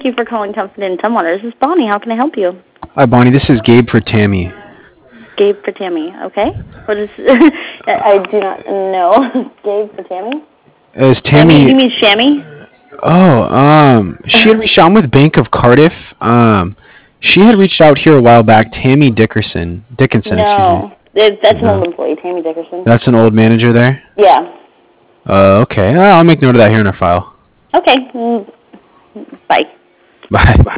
you for calling Comfort and Tumwater. This is Bonnie. How can I help you? Hi, Bonnie. This is Gabe for Tammy. Gabe for Tammy. Okay. What is? I do not know. Gabe for Tammy. Is You Tammy? mean Shammy? Oh, she had reached out with Bank of Cardiff. She had reached out here a while back. Tammy Dickinson, excuse me. No, that's an No, old employee, Tammy Dickerson. that's an old manager there. Yeah. Okay. I'll make note of that here in our file. Okay. Bye. Bye.